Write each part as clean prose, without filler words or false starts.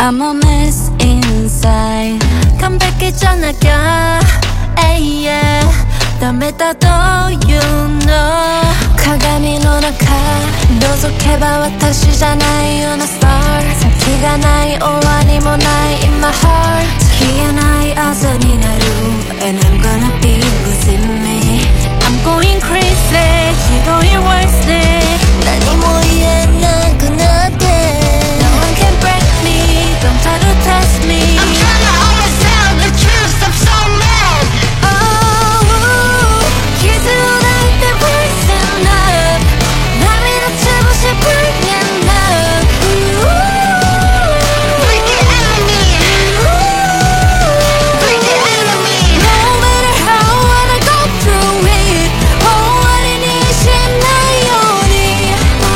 I'm a mess inside 完璧じゃなきゃ yeah ダメだというの鏡の中覗けば私じゃないようなスター先がない終わりもない in my heart 消えない朝になる And I'm gonna be losing me I'm going crazy ひどい worst day 何も言えなくなって No one can break me Don't try to test me I'm trying to understand the truth I'm so mad Oh 傷を抱いて poison up 涙つぶし bringing up Break the enemy Break the enemy No matter how hard I go through it 終わりにしないように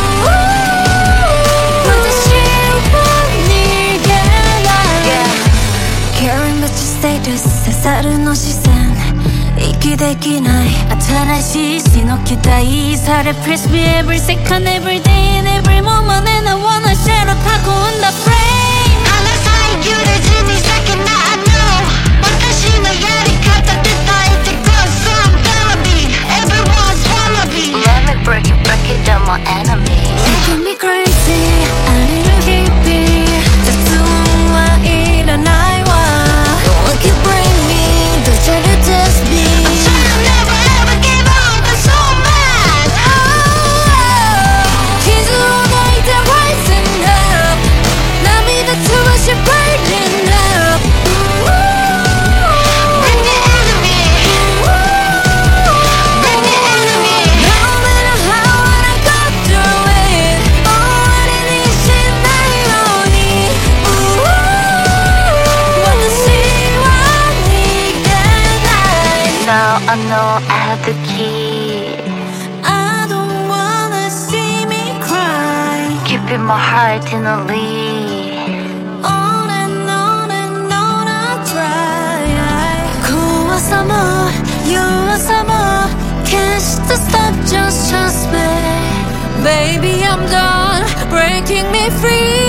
私は逃げない Caring about your status 刺さるの視線息できない新しい死の期待され Press me every second every day and every moment And I wanna share a 囲んだ frame 離さん揺れずに先な I know 私のやり方で耐えて Cause I'm gonna be Everyone's wanna be Let me break it down my enemy Making me crazy ありの日々雑音はいらないわ No one can bring me Don't try to test me I'm trying to never ever give up I'm so mad 傷を抱いて rising up 涙つぶし burning up Bring the enemy Bring the enemy No matter how hard I go through it 終わりにしないように私は逃げない Now I know I have the key I don't wanna see me cry Keeping my heart in a lead On and on I try 怖さも弱さも決して stop just trust me Baby I'm done breaking me free